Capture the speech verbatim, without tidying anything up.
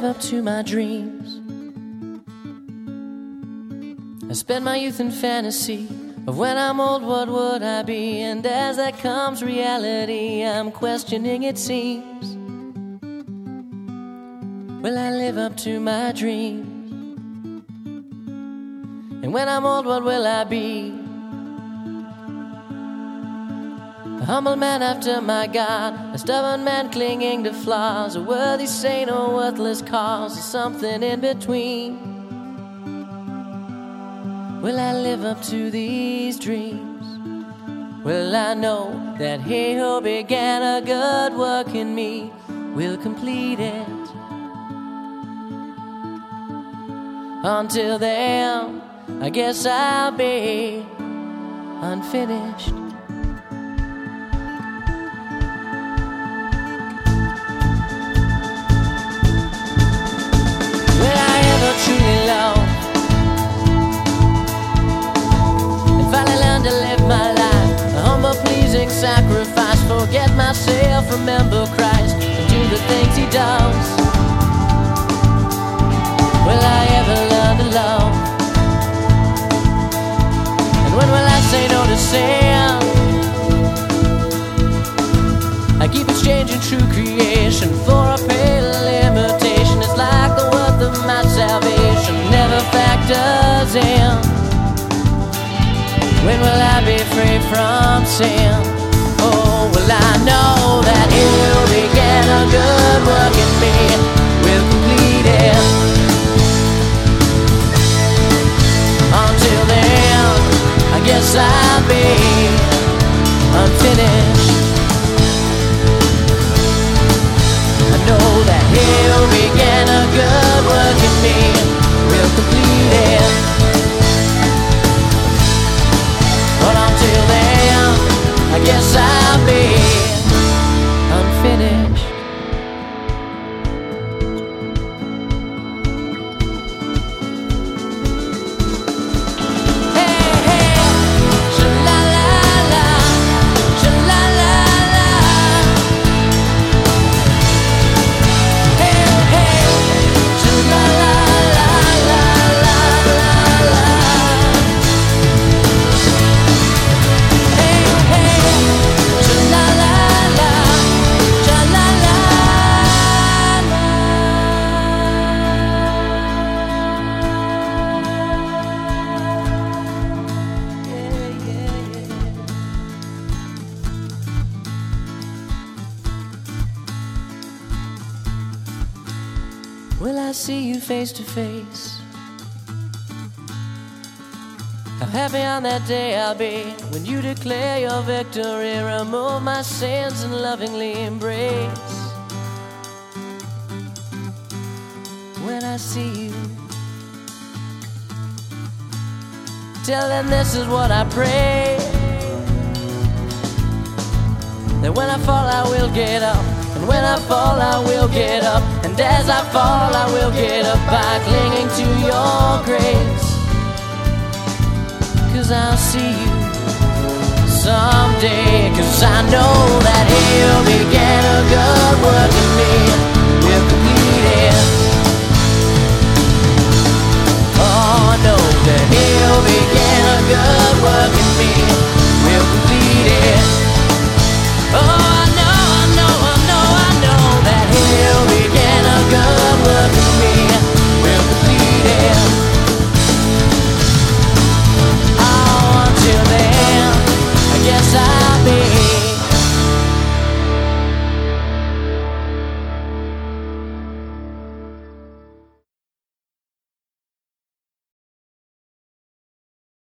live up to my dreams. I spend my youth in fantasy of when I'm old, what would I be? And as that comes reality, I'm questioning, it seems. Will I live up to my dreams? And when I'm old, what will I be? A humble man after my God, a stubborn man clinging to flaws, a worthy saint or worthless cause, or something in between. Will I live up to these dreams? Will I know that he who began a good work in me will complete it? Until then, I guess I'll be unfinished. Will I ever truly love and finally learn to live my life? A humble, pleasing sacrifice. Forget myself, remember Christ, and do the things he does. Will I ever learn to love? And when will I say no to sin? I keep exchanging true creation for a pale imitation. It's like the worth of my salvation never factors in. When will I be free from sin? Oh, will I know that he who began a good work in me will complete it? Until then, I guess I'll be unfinished. I know that he who began a good work in me will complete it. But until then, I guess I'll be unfinished. Will I see you face to face? How happy on that day I'll be when you declare your victory, remove my sins and lovingly embrace. When I see you, tell them this is what I pray, that when I fall I will get up, and when I fall I will get up, and as I fall I will get up by clinging to your grace. Cause I'll see you someday, cause I know that he who began a good work in me will complete it. Oh, I know that he who began a good